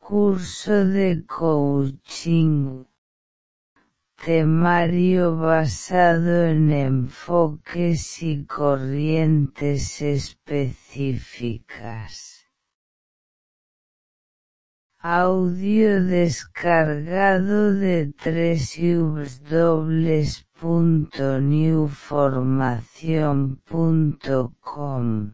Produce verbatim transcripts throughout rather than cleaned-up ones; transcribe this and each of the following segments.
curso de coaching temario basado en enfoques y corrientes específicas. Audio descargado de doble u doble u doble u punto new formación punto com.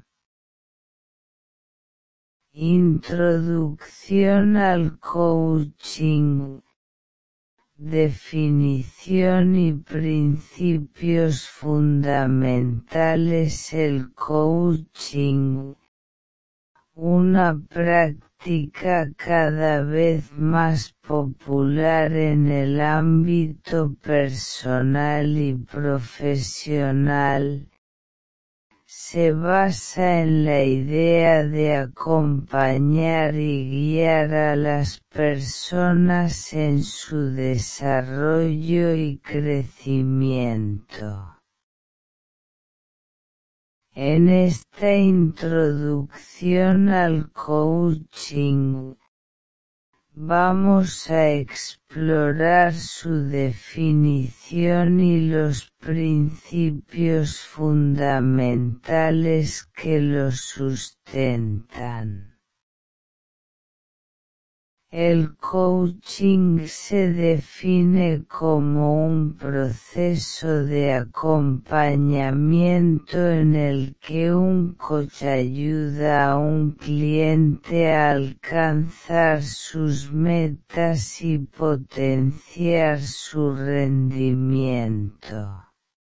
Introducción al coaching. Definición y principios fundamentales. El coaching, una práctica cada vez más popular en el ámbito personal y profesional, se basa en la idea de acompañar y guiar a las personas en su desarrollo y crecimiento. En esta introducción al coaching, vamos a explorar su definición y los principios fundamentales que lo sustentan. El coaching se define como un proceso de acompañamiento en el que un coach ayuda a un cliente a alcanzar sus metas y potenciar su rendimiento.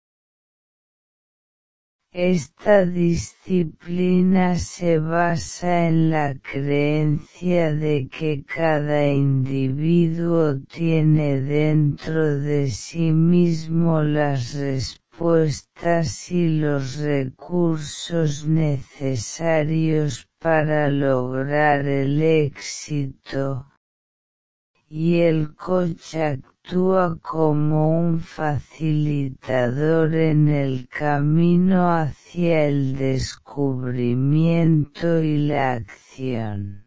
Esta disciplina se basa en la creencia de que cada individuo tiene dentro de sí mismo las respuestas y los recursos necesarios para lograr el éxito, y el coach actúa como un facilitador en el camino hacia el descubrimiento y la acción.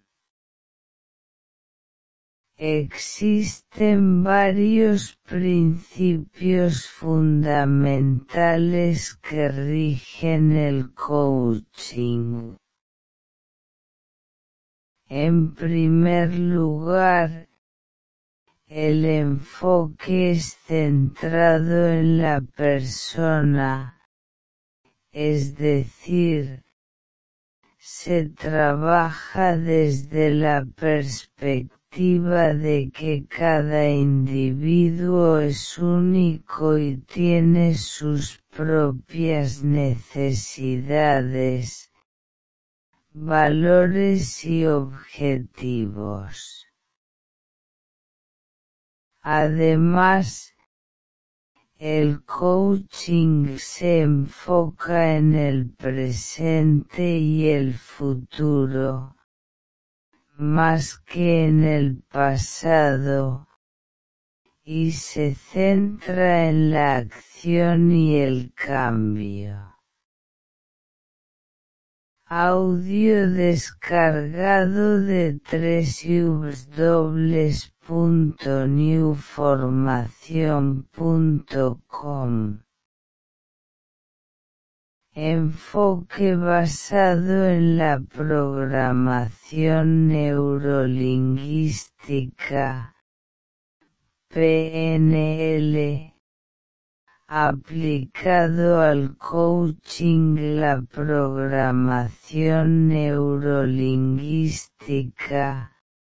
Existen varios principios fundamentales que rigen el coaching. En primer lugar, el enfoque es centrado en la persona, es decir, se trabaja desde la perspectiva de que cada individuo es único y tiene sus propias necesidades, valores y objetivos. Además, el coaching se enfoca en el presente y el futuro, más que en el pasado, y se centra en la acción y el cambio. Audio descargado de doble u doble u doble u punto new formación punto com. Enfoque basado en la programación neurolingüística, P N L. Aplicado al coaching. La programación neurolingüística,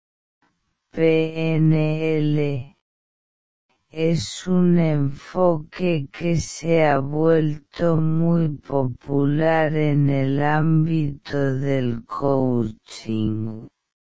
P N L, es un enfoque que se ha vuelto muy popular en el ámbito del coaching.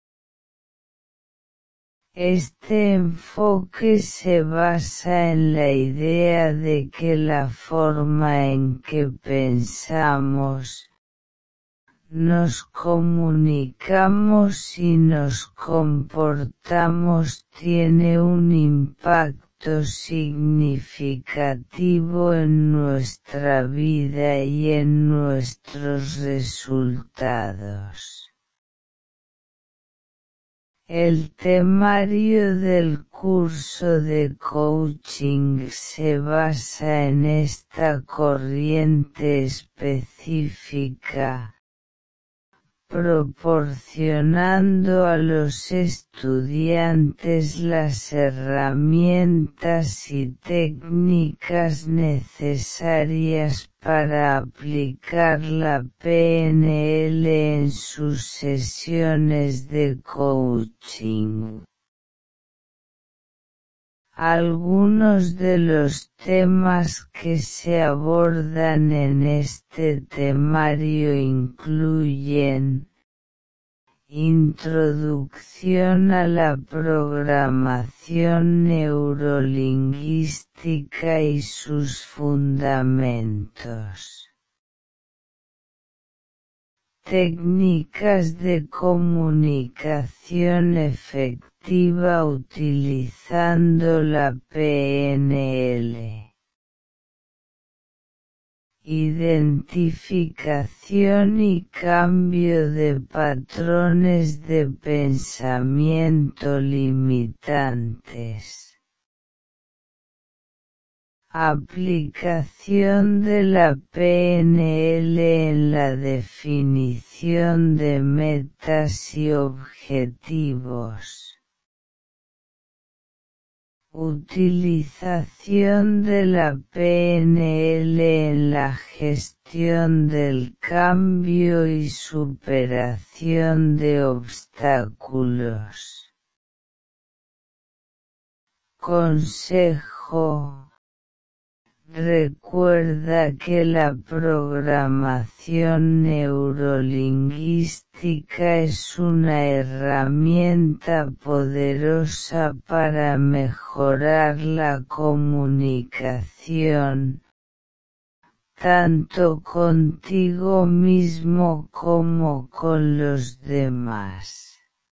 Este enfoque se basa en la idea de que la forma en que pensamos, nos comunicamos y nos comportamos tiene un impacto significativo en nuestra vida y en nuestros resultados. El temario del curso de coaching se basa en esta corriente específica, proporcionando a los estudiantes las herramientas y técnicas necesarias para aplicar la P N L en sus sesiones de coaching. Algunos de los temas que se abordan en este temario incluyen: introducción a la programación neurolingüística y sus fundamentos, técnicas de comunicación efectiva utilizando la P N L, identificación y cambio de patrones de pensamiento limitantes, aplicación de la P N L en la definición de metas y objetivos, utilización de la P N L en la gestión del cambio y superación de obstáculos. Consejo: recuerda que la programación neurolingüística es una herramienta poderosa para mejorar la comunicación, tanto contigo mismo como con los demás.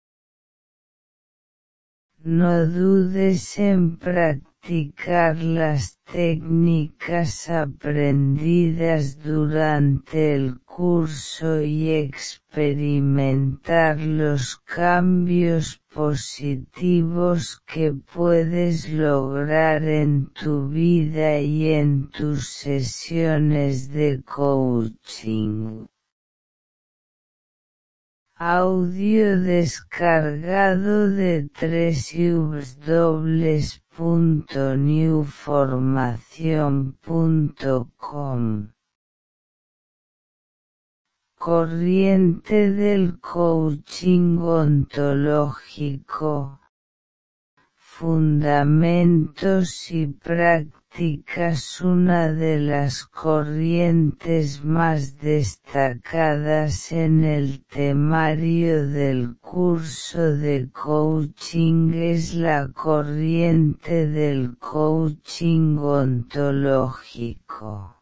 No dudes en practicar las técnicas aprendidas durante el curso y experimentar los cambios positivos que puedes lograr en tu vida y en tus sesiones de coaching. Audio descargado de doble u doble u doble u punto new formación punto com. Corriente del coaching ontológico. Fundamentos y prácticas. Una de las corrientes más destacadas en el temario del curso de coaching es la corriente del coaching ontológico.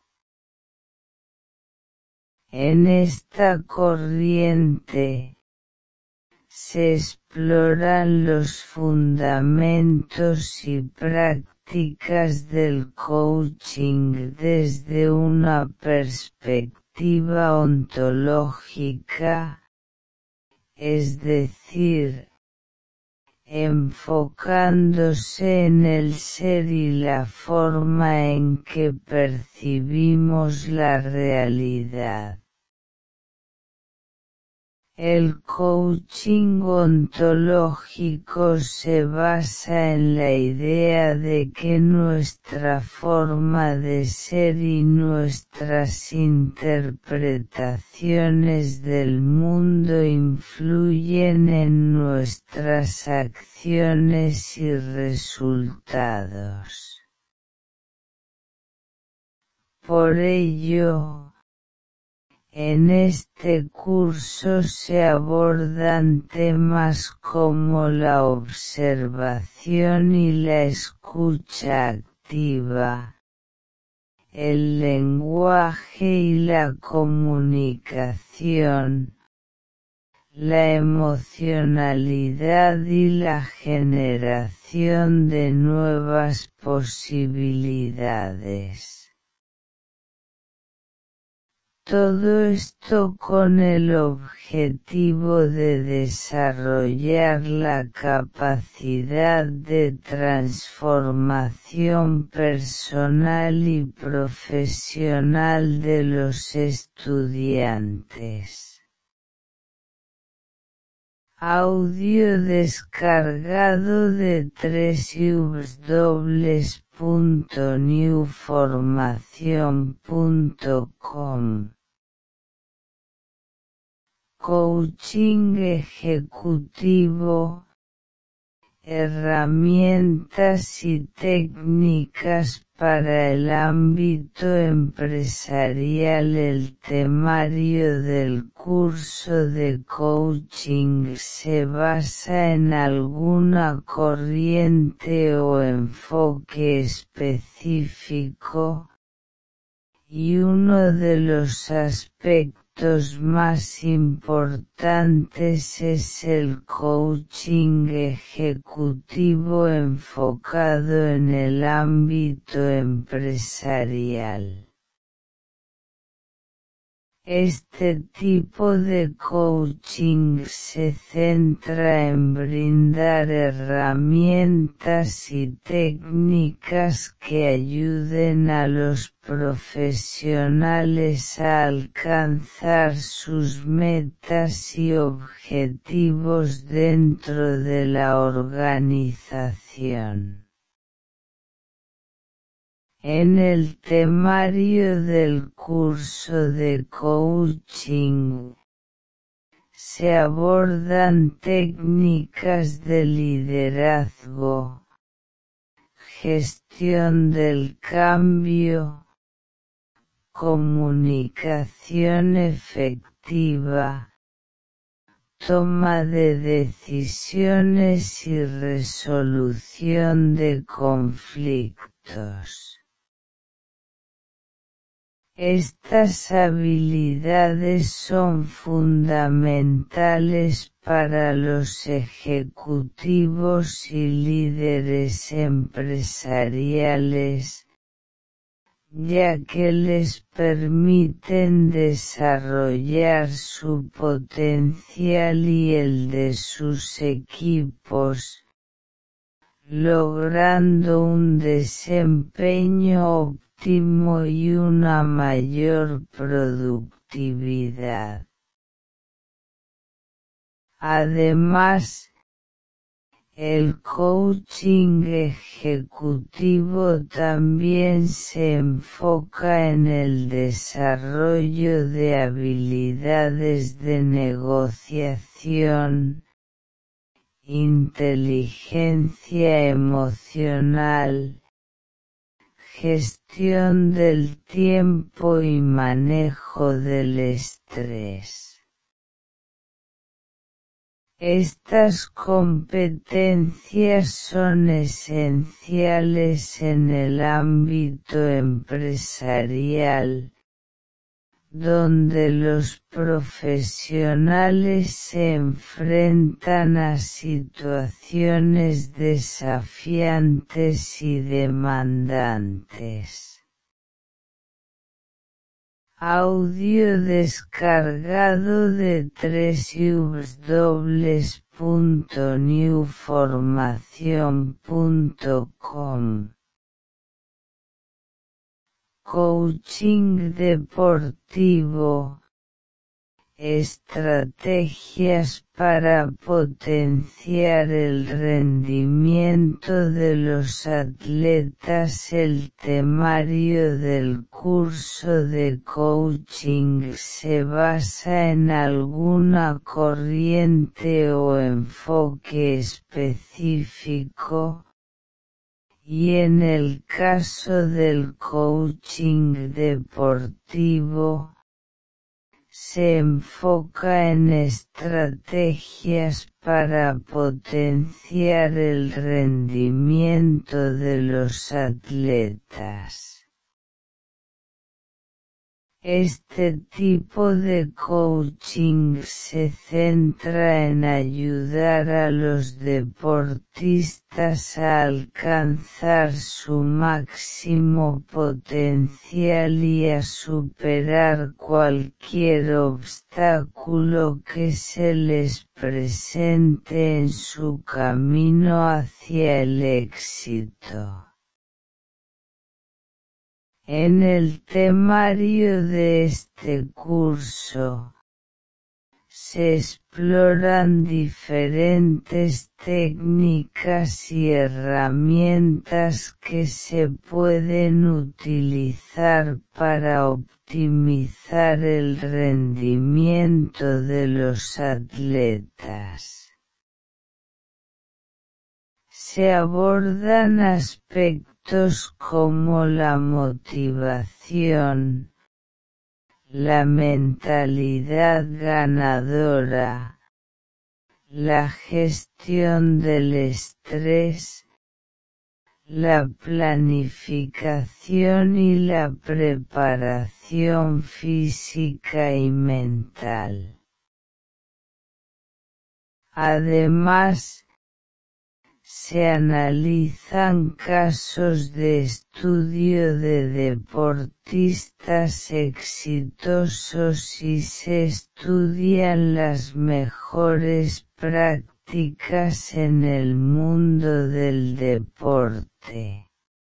En esta corriente se exploran los fundamentos y prácticas del coaching desde una perspectiva ontológica, es decir, enfocándose en el ser y la forma en que percibimos la realidad. El coaching ontológico se basa en la idea de que nuestra forma de ser y nuestras interpretaciones del mundo influyen en nuestras acciones y resultados. Por ello, en este curso se abordan temas como la observación y la escucha activa, el lenguaje y la comunicación, la emocionalidad y la generación de nuevas posibilidades. Todo esto con el objetivo de desarrollar la capacidad de transformación personal y profesional de los estudiantes. Audio descargado de w w w punto new formación punto com. Coaching ejecutivo, herramientas y técnicas para el ámbito empresarial. El temario del curso de coaching se basa en alguna corriente o enfoque específico, y uno de los aspectos más importantes es el coaching ejecutivo enfocado en el ámbito empresarial. Este tipo de coaching se centra en brindar herramientas y técnicas que ayuden a los profesionales a alcanzar sus metas y objetivos dentro de la organización. En el temario del curso de coaching se abordan técnicas de liderazgo, gestión del cambio, comunicación efectiva, toma de decisiones y resolución de conflictos. Estas habilidades son fundamentales para los ejecutivos y líderes empresariales, ya que les permiten desarrollar su potencial y el de sus equipos, logrando un desempeño óptimo y una mayor productividad. Además, el coaching ejecutivo también se enfoca en el desarrollo de habilidades de negociación, inteligencia emocional, gestión del tiempo y manejo del estrés. Estas competencias son esenciales en el ámbito empresarial, donde los profesionales se enfrentan a situaciones desafiantes y demandantes. Audio descargado de w w w punto new formación punto com. Coaching deportivo, estrategias para potenciar el rendimiento de los atletas. El temario del curso de coaching se basa en alguna corriente o enfoque específico, y en el caso del coaching deportivo, se enfoca en estrategias para potenciar el rendimiento de los atletas. Este tipo de coaching se centra en ayudar a los deportistas a alcanzar su máximo potencial y a superar cualquier obstáculo que se les presente en su camino hacia el éxito. En el temario de este curso, se exploran diferentes técnicas y herramientas que se pueden utilizar para optimizar el rendimiento de los atletas. Se abordan aspectos como la motivación, la mentalidad ganadora, la gestión del estrés, la planificación y la preparación física y mental. Además, se analizan casos de estudio de deportistas exitosos y se estudian las mejores prácticas en el mundo del deporte.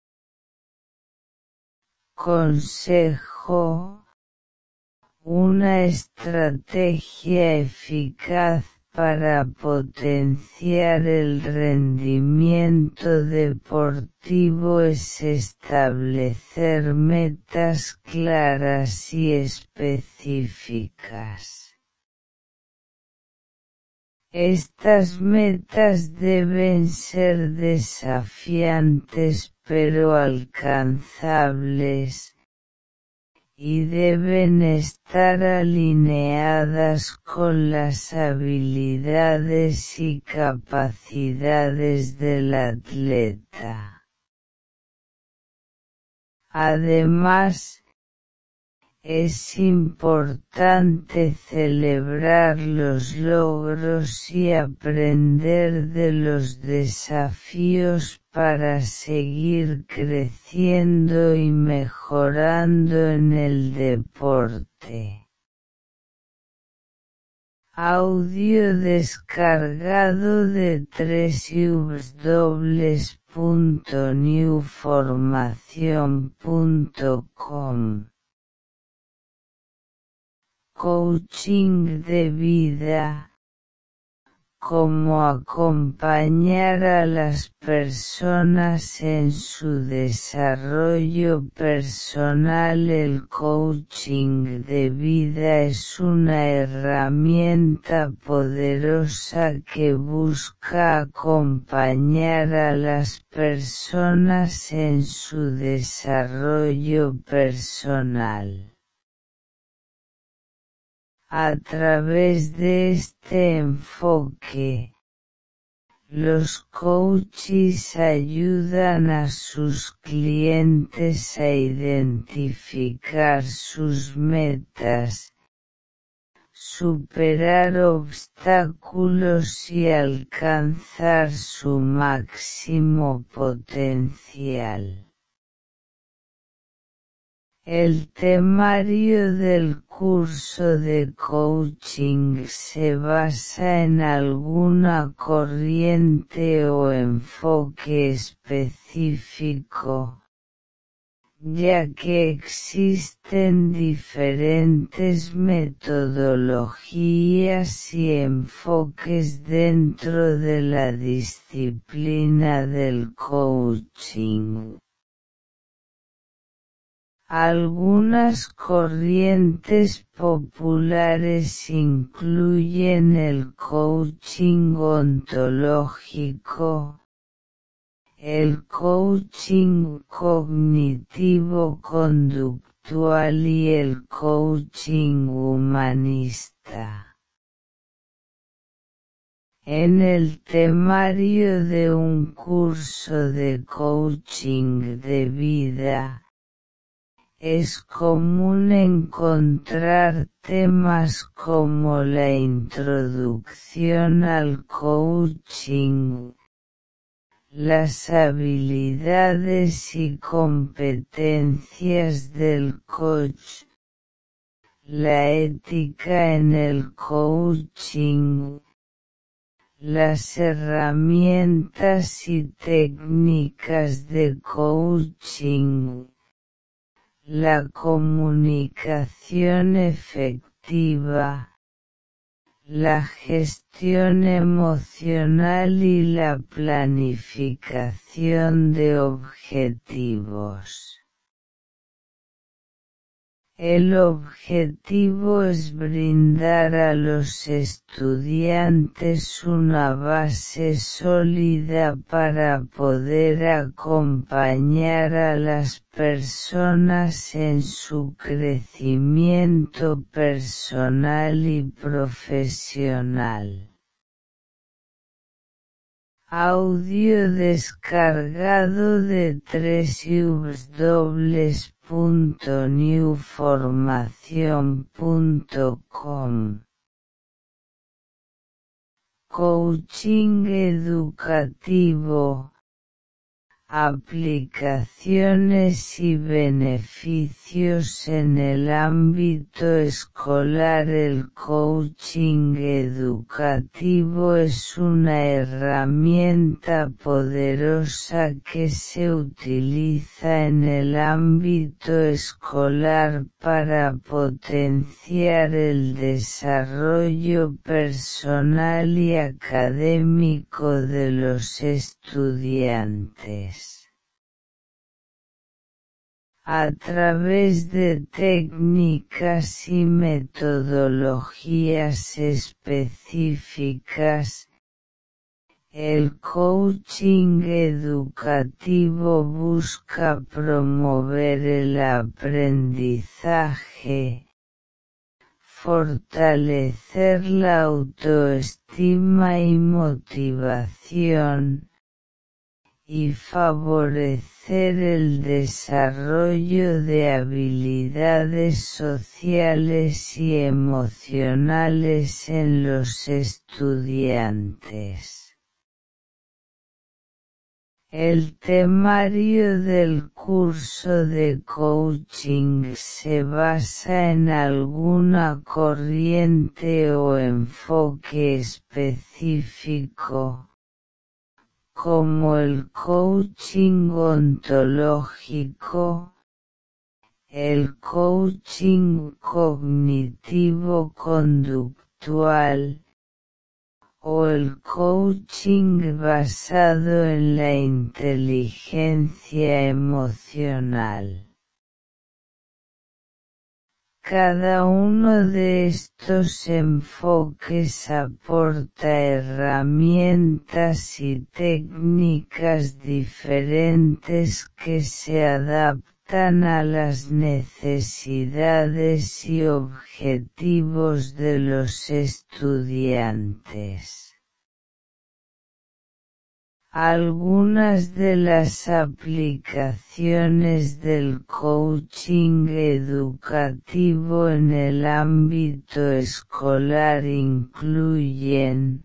Consejo: una estrategia eficaz para potenciar el rendimiento deportivo es establecer metas claras y específicas. Estas metas deben ser desafiantes pero alcanzables, y deben estar alineadas con las habilidades y capacidades del atleta. Además, es importante celebrar los logros y aprender de los desafíos para seguir creciendo y mejorando en el deporte. Audio descargado de w w w punto new formación punto com. Coaching de vida. Cómo acompañar a las personas en su desarrollo personal. El coaching de vida es una herramienta poderosa que busca acompañar a las personas en su desarrollo personal. A través de este enfoque, los coaches ayudan a sus clientes a identificar sus metas, superar obstáculos y alcanzar su máximo potencial. El temario del curso de coaching se basa en alguna corriente o enfoque específico, ya que existen diferentes metodologías y enfoques dentro de la disciplina del coaching. Algunas corrientes populares incluyen el coaching ontológico, el coaching cognitivo-conductual y el coaching humanista. En el temario de un curso de coaching de vida, Es común encontrar temas como la introducción al coaching, las habilidades y competencias del coach, la ética en el coaching, las herramientas y técnicas de coaching, la comunicación efectiva, la gestión emocional y la planificación de objetivos. El objetivo es brindar a los estudiantes una base sólida para poder acompañar a las personas en su crecimiento personal y profesional. Audio descargado de w w w punto new formación punto com. Coaching educativo. Aplicaciones y beneficios en el ámbito escolar. El coaching educativo es una herramienta poderosa que se utiliza en el ámbito escolar para potenciar el desarrollo personal y académico de los estudiantes. A través de técnicas y metodologías específicas, el coaching educativo busca promover el aprendizaje, fortalecer la autoestima y motivación, y favorecer el desarrollo de habilidades sociales y emocionales en los estudiantes. El temario del curso de coaching se basa en alguna corriente o enfoque específico, como el coaching ontológico, el coaching cognitivo-conductual, o el coaching basado en la inteligencia emocional. Cada uno de estos enfoques aporta herramientas y técnicas diferentes que se adaptan a las necesidades y objetivos de los estudiantes. Algunas de las aplicaciones del coaching educativo en el ámbito escolar incluyen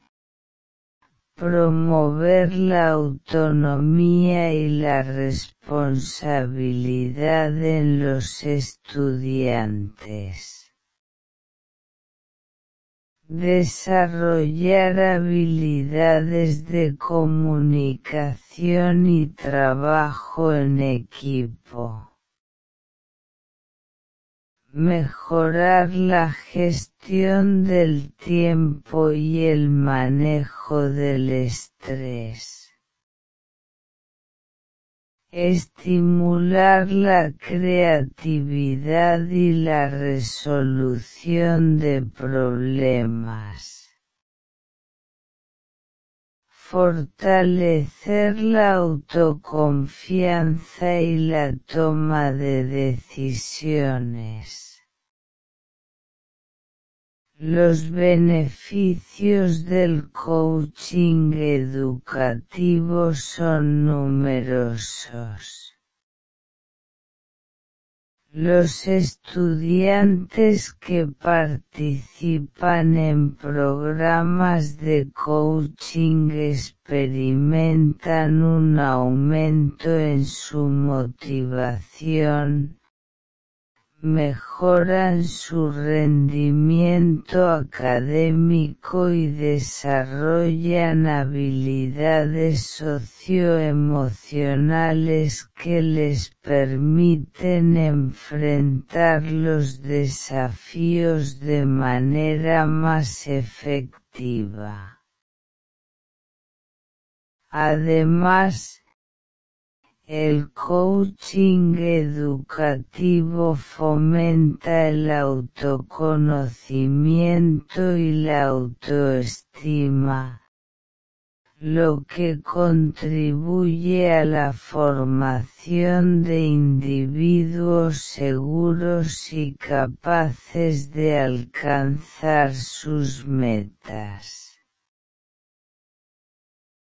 promover la autonomía y la responsabilidad en los estudiantes. Desarrollar habilidades de comunicación y trabajo en equipo. Mejorar la gestión del tiempo y el manejo del estrés. Estimular la creatividad y la resolución de problemas. Fortalecer la autoconfianza y la toma de decisiones. Los beneficios del coaching educativo son numerosos. Los estudiantes que participan en programas de coaching experimentan un aumento en su motivación, mejoran su rendimiento académico y desarrollan habilidades socioemocionales que les permiten enfrentar los desafíos de manera más efectiva. Además, el coaching educativo fomenta el autoconocimiento y la autoestima, lo que contribuye a la formación de individuos seguros y capaces de alcanzar sus metas.